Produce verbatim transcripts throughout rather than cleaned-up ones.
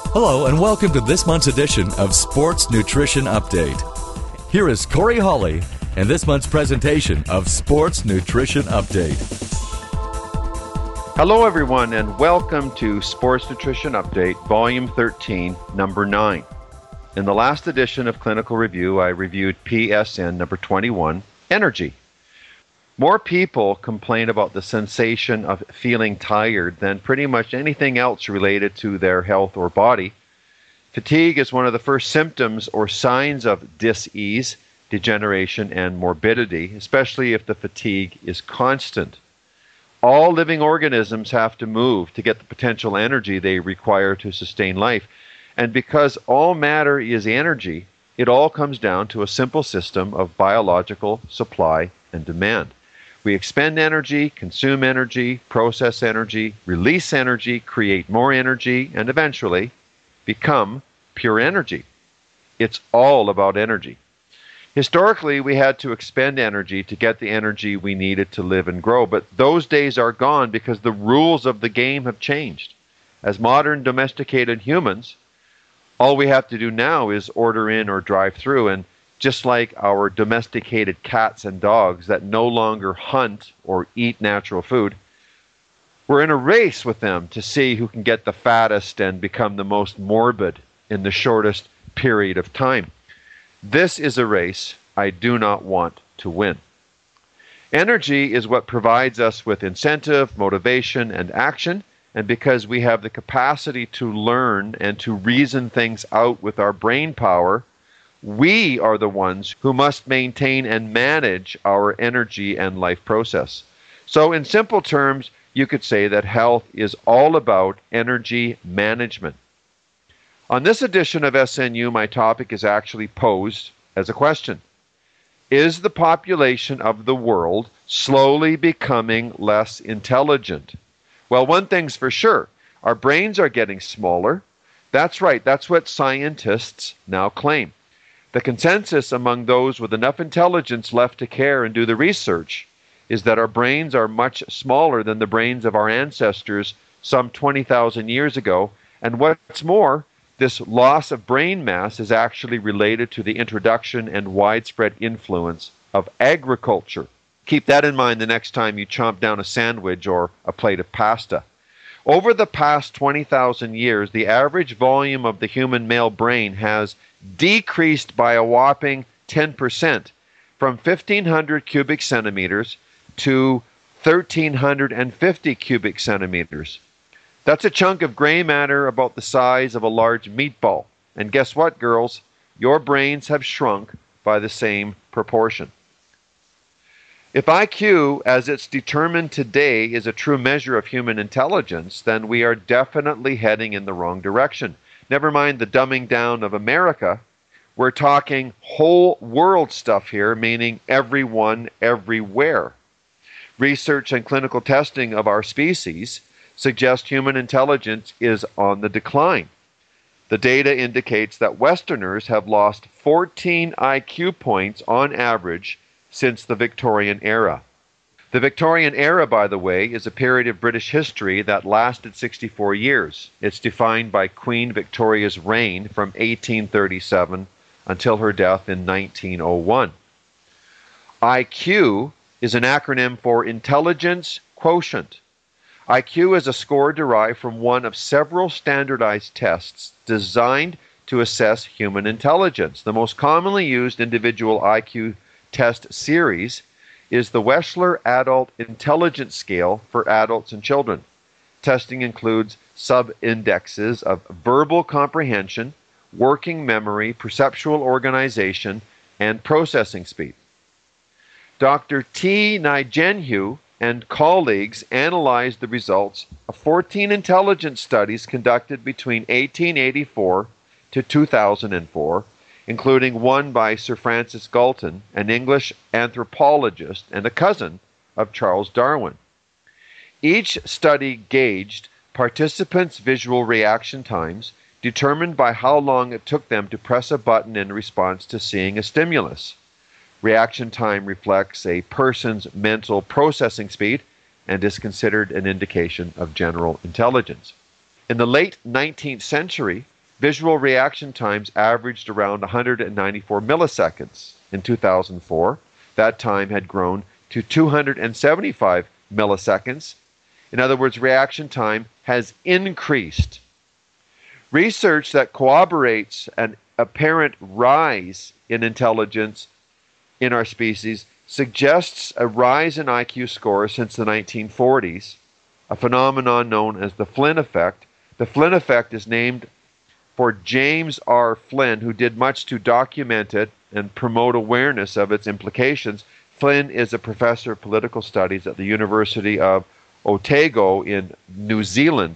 Hello and welcome to this month's edition of Sports Nutrition Update. Here is Corey Hawley and this month's presentation of Sports Nutrition Update. Hello everyone and welcome to Sports Nutrition Update, Volume thirteen, Number nine. In the last edition of Clinical Review, I reviewed P S N number twenty-one, Energy. More people complain about the sensation of feeling tired than pretty much anything else related to their health or body. Fatigue is one of the first symptoms or signs of dis-ease, degeneration, and morbidity, especially if the fatigue is constant. All living organisms have to move to get the potential energy they require to sustain life. And because all matter is energy, it all comes down to a simple system of biological supply and demand. We expend energy, consume energy, process energy, release energy, create more energy, and eventually become pure energy. It's all about energy. Historically, we had to expend energy to get the energy we needed to live and grow, but those days are gone because the rules of the game have changed. As modern domesticated humans, all we have to do now is order in or drive through, and just like our domesticated cats and dogs that no longer hunt or eat natural food, we're in a race with them to see who can get the fattest and become the most morbid in the shortest period of time. This is a race I do not want to win. Energy is what provides us with incentive, motivation, and action, and because we have the capacity to learn and to reason things out with our brain power, we are the ones who must maintain and manage our energy and life process. So in simple terms, you could say that health is all about energy management. On this edition of S N U, my topic is actually posed as a question. Is the population of the world slowly becoming less intelligent? Well, one thing's for sure. Our brains are getting smaller. That's right. That's what scientists now claim. The consensus among those with enough intelligence left to care and do the research is that our brains are much smaller than the brains of our ancestors some twenty thousand years ago. And what's more, this loss of brain mass is actually related to the introduction and widespread influence of agriculture. Keep that in mind the next time you chomp down a sandwich or a plate of pasta. Over the past twenty thousand years, the average volume of the human male brain has decreased by a whopping ten percent, from fifteen hundred cubic centimeters to one thousand three hundred fifty cubic centimeters. That's a chunk of gray matter about the size of a large meatball. And guess what, girls? Your brains have shrunk by the same proportion. If I Q, as it's determined today, is a true measure of human intelligence, then we are definitely heading in the wrong direction. Never mind the dumbing down of America. We're talking whole world stuff here, meaning everyone, everywhere. Research and clinical testing of our species suggest human intelligence is on the decline. The data indicates that Westerners have lost fourteen I Q points on average since the Victorian era. The Victorian era, by the way, is a period of British history that lasted sixty-four years. It's defined by Queen Victoria's reign from eighteen thirty-seven until her death in nineteen oh one. I Q is an acronym for Intelligence Quotient. I Q is a score derived from one of several standardized tests designed to assess human intelligence. The most commonly used individual I Q test series is the Wechsler Adult Intelligence Scale for adults and children. Testing includes sub-indexes of verbal comprehension, working memory, perceptual organization, and processing speed. Doctor T. Nijenhu and colleagues analyzed the results of fourteen intelligence studies conducted between eighteen eighty-four to two thousand four, including one by Sir Francis Galton, an English anthropologist and a cousin of Charles Darwin. Each study gauged participants' visual reaction times, determined by how long it took them to press a button in response to seeing a stimulus. Reaction time reflects a person's mental processing speed and is considered an indication of general intelligence. In the late nineteenth century, Visual reaction times averaged around one hundred ninety-four milliseconds. In two thousand four, that time had grown to two hundred seventy-five milliseconds. In other words, reaction time has increased. Research that corroborates an apparent rise in intelligence in our species suggests a rise in I Q scores since the nineteen forties, a phenomenon known as the Flynn effect. The Flynn effect is named for James R. Flynn, who did much to document it and promote awareness of its implications. Flynn is a professor of political studies at the University of Otago in New Zealand.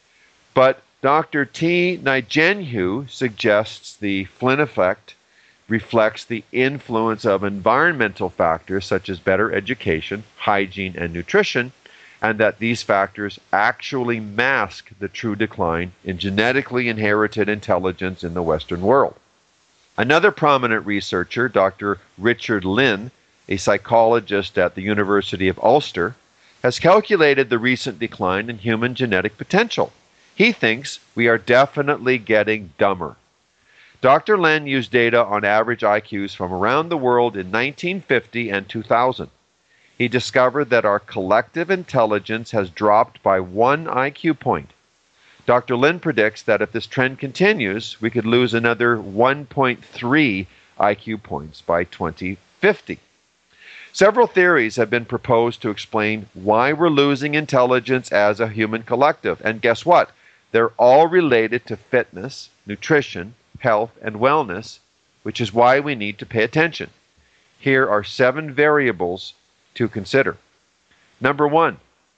But Doctor T. Nijenhu suggests the Flynn effect reflects the influence of environmental factors such as better education, hygiene, and nutrition, and that these factors actually mask the true decline in genetically inherited intelligence in the Western world. Another prominent researcher, Doctor Richard Lynn, a psychologist at the University of Ulster, has calculated the recent decline in human genetic potential. He thinks we are definitely getting dumber. Doctor Lynn used data on average I Qs from around the world in nineteen fifty and two thousand. He discovered that our collective intelligence has dropped by one I Q point. Doctor Lynn predicts that if this trend continues, we could lose another one point three I Q points by twenty fifty. Several theories have been proposed to explain why we're losing intelligence as a human collective. And guess what? They're all related to fitness, nutrition, health, and wellness, which is why we need to pay attention. Here are seven variables to consider. Number one,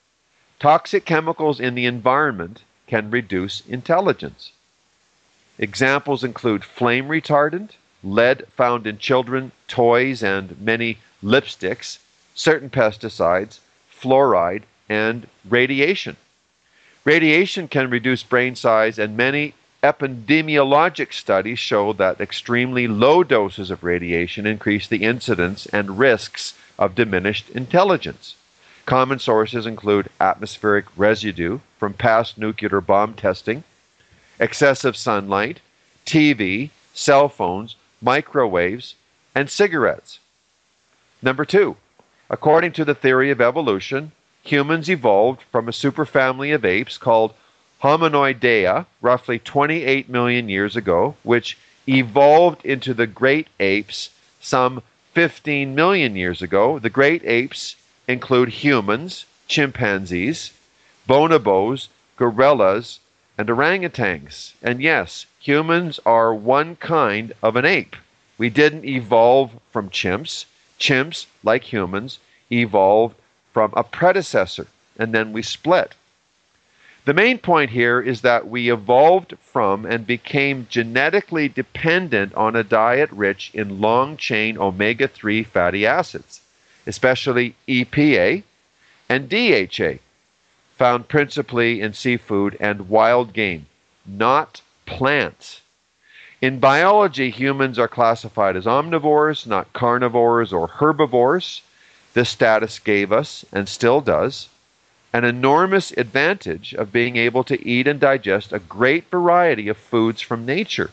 toxic chemicals in the environment can reduce intelligence. Examples include flame retardant, lead found in children, toys, and many lipsticks, certain pesticides, fluoride, and radiation. Radiation can reduce brain size, and many epidemiologic studies show that extremely low doses of radiation increase the incidence and risks of diminished intelligence. Common sources include atmospheric residue from past nuclear bomb testing, excessive sunlight, T V, cell phones, microwaves, and cigarettes. Number two, according to the theory of evolution, humans evolved from a superfamily of apes called Hominoidea roughly twenty-eight million years ago, which evolved into the great apes some fifteen million years ago. The great apes include humans, chimpanzees, bonobos, gorillas, and orangutans. And yes, humans are one kind of an ape. We didn't evolve from chimps. Chimps, like humans, evolved from a predecessor, and then we split. The main point here is that we evolved from and became genetically dependent on a diet rich in long-chain omega three fatty acids, especially E P A and D H A, found principally in seafood and wild game, not plants. In biology, humans are classified as omnivores, not carnivores or herbivores. This status gave us, and still does, an enormous advantage of being able to eat and digest a great variety of foods from nature.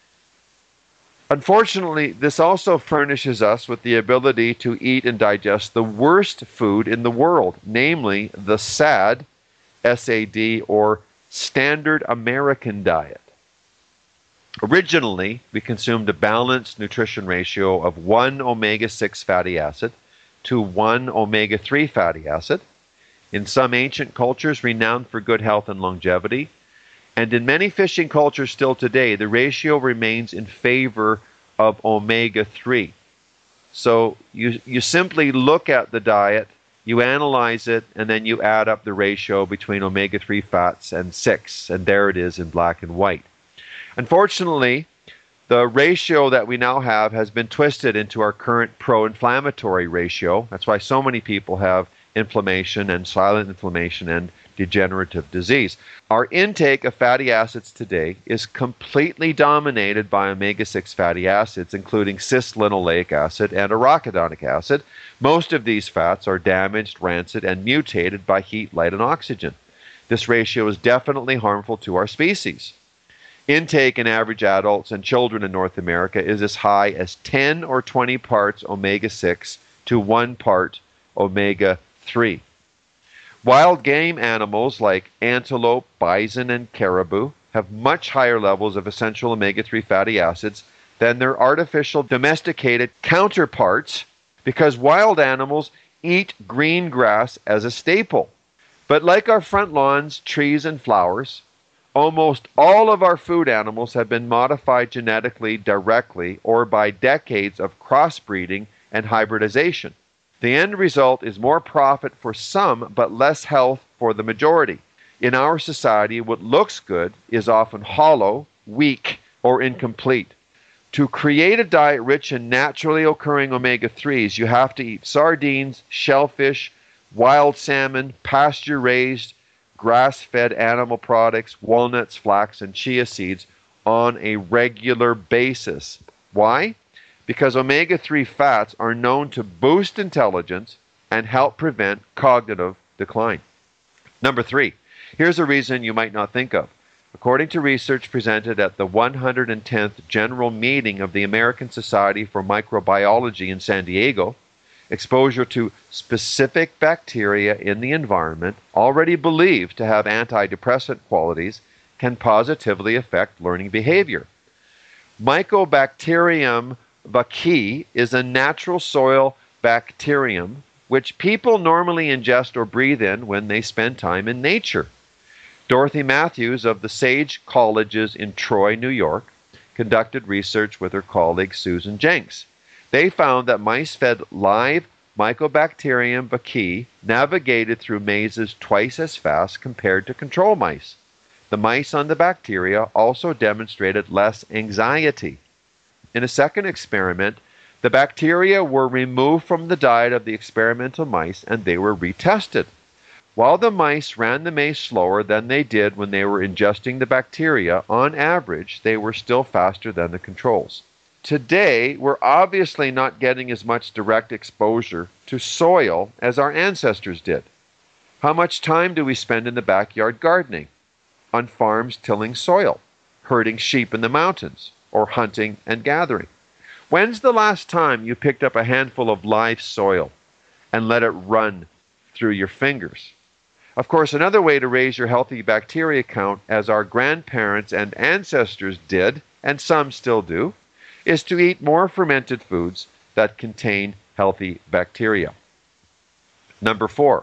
Unfortunately, this also furnishes us with the ability to eat and digest the worst food in the world, namely the S A D, S A D, or Standard American Diet. Originally, we consumed a balanced nutrition ratio of one omega six fatty acid to one omega three fatty acid. In some ancient cultures renowned for good health and longevity, and in many fishing cultures still today, the ratio remains in favor of omega three. So you, you simply look at the diet, you analyze it, and then you add up the ratio between omega three fats and six, and there it is in black and white. Unfortunately, the ratio that we now have has been twisted into our current pro-inflammatory ratio. That's why so many people have inflammation and silent inflammation and degenerative disease. Our intake of fatty acids today is completely dominated by omega six fatty acids, including cis-linoleic acid and arachidonic acid. Most of these fats are damaged, rancid, and mutated by heat, light, and oxygen. This ratio is definitely harmful to our species. Intake in average adults and children in North America is as high as ten or twenty parts omega six to one part omega three. Wild game animals like antelope, bison, and caribou have much higher levels of essential omega three fatty acids than their artificial domesticated counterparts because wild animals eat green grass as a staple. But like our front lawns, trees, and flowers, almost all of our food animals have been modified genetically directly or by decades of crossbreeding and hybridization. The end result is more profit for some but less health for the majority. In our society, what looks good is often hollow, weak, or incomplete. To create a diet rich in naturally occurring omega threes, you have to eat sardines, shellfish, wild salmon, pasture-raised, grass-fed animal products, walnuts, flax, and chia seeds on a regular basis. Why? Because omega three fats are known to boost intelligence and help prevent cognitive decline. Number three, here's a reason you might not think of. According to research presented at the one hundred tenth General Meeting of the American Society for Microbiology in San Diego, exposure to specific bacteria in the environment, already believed to have antidepressant qualities, can positively affect learning behavior. Mycobacterium vaccae is a natural soil bacterium which people normally ingest or breathe in when they spend time in nature. Dorothy Matthews of the Sage Colleges in Troy, New York, conducted research with her colleague Susan Jenks. They found that mice fed live Mycobacterium vaccae navigated through mazes twice as fast compared to control mice. The mice on the bacteria also demonstrated less anxiety. In a second experiment, the bacteria were removed from the diet of the experimental mice and they were retested. While the mice ran the maze slower than they did when they were ingesting the bacteria, on average, they were still faster than the controls. Today, we're obviously not getting as much direct exposure to soil as our ancestors did. How much time do we spend in the backyard gardening, on farms tilling soil, herding sheep in the mountains, or hunting and gathering? When's the last time you picked up a handful of live soil and let it run through your fingers? Of course, another way to raise your healthy bacteria count, as our grandparents and ancestors did, and some still do, is to eat more fermented foods that contain healthy bacteria. Number four,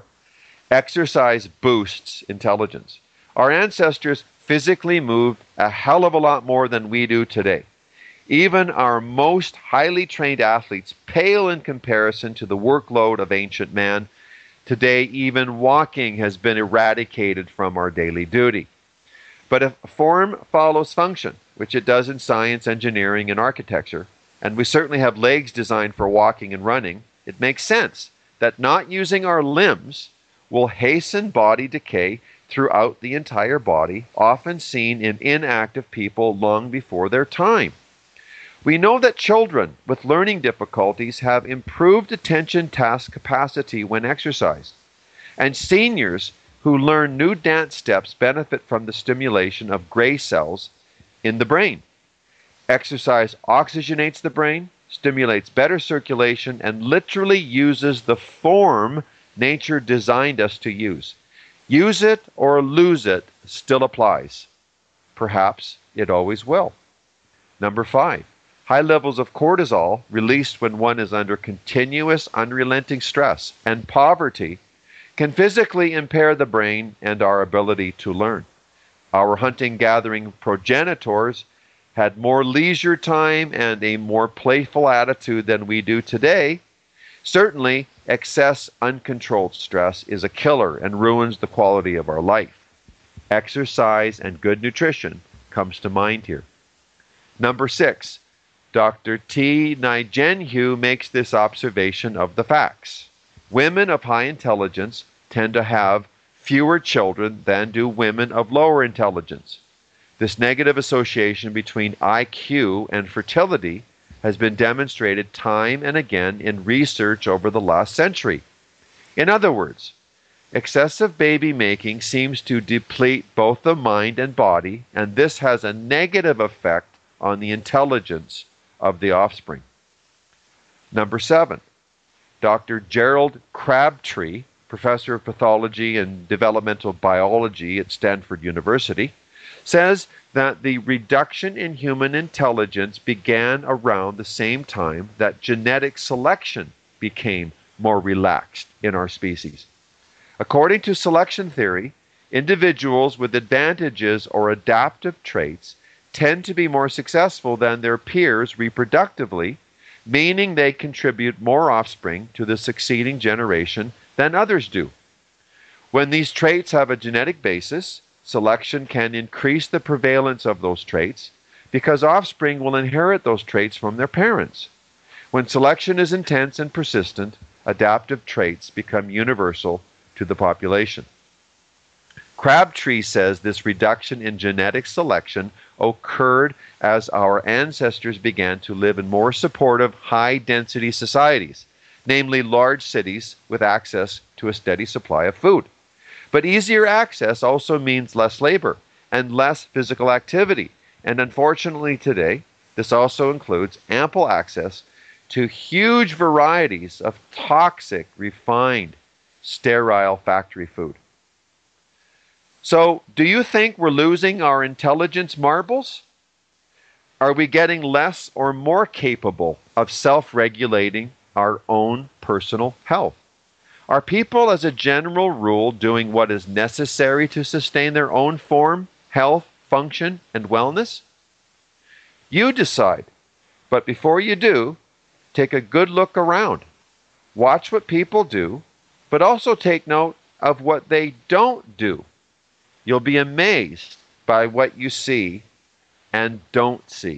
exercise boosts intelligence. Our ancestors physically moved a hell of a lot more than we do today. Even our most highly trained athletes pale in comparison to the workload of ancient man. Today, even walking has been eradicated from our daily duty. But if form follows function, which it does in science, engineering, and architecture, and we certainly have legs designed for walking and running, it makes sense that not using our limbs will hasten body decay throughout the entire body, often seen in inactive people long before their time. We know that children with learning difficulties have improved attention task capacity when exercised, and seniors who learn new dance steps benefit from the stimulation of gray cells in the brain. Exercise oxygenates the brain, stimulates better circulation, and literally uses the form nature designed us to use. Use it or lose it still applies. Perhaps it always will. Number five. High levels of cortisol released when one is under continuous, unrelenting stress and poverty can physically impair the brain and our ability to learn. Our hunting-gathering progenitors had more leisure time and a more playful attitude than we do today. Certainly, excess, uncontrolled stress is a killer and ruins the quality of our life. Exercise and good nutrition comes to mind here. Number six. Doctor T. Nijenhu makes this observation of the facts. Women of high intelligence tend to have fewer children than do women of lower intelligence. This negative association between I Q and fertility has been demonstrated time and again in research over the last century. In other words, Excessive baby making seems to deplete both the mind and body, and this has a negative effect on the intelligence of the offspring. Number seven, Doctor Gerald Crabtree, professor of pathology and developmental biology at Stanford University, says that the reduction in human intelligence began around the same time that genetic selection became more relaxed in our species. According to selection theory, individuals with advantages or adaptive traits tend to be more successful than their peers reproductively, meaning they contribute more offspring to the succeeding generation than others do. When these traits have a genetic basis, selection can increase the prevalence of those traits because offspring will inherit those traits from their parents. When selection is intense and persistent, adaptive traits become universal to the population. Crabtree says this reduction in genetic selection occurred as our ancestors began to live in more supportive, high-density societies, namely large cities with access to a steady supply of food. But easier access also means less labor and less physical activity, and unfortunately today, this also includes ample access to huge varieties of toxic, refined, sterile factory food. So, do you think we're losing our intelligence marbles? Are we getting less or more capable of self-regulating our own personal health? Are people, as a general rule, doing what is necessary to sustain their own form, health, function, and wellness? You decide. But before you do, take a good look around. Watch what people do, but also take note of what they don't do. You'll be amazed by what you see and don't see.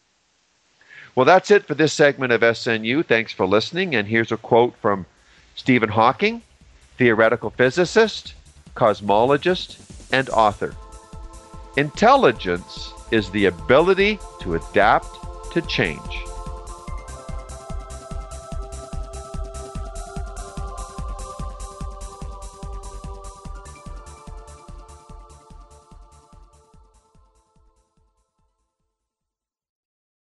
Well, that's it for this segment of S N U. Thanks for listening. And here's a quote from Stephen Hawking, theoretical physicist, cosmologist, and author. Intelligence is the ability to adapt to change.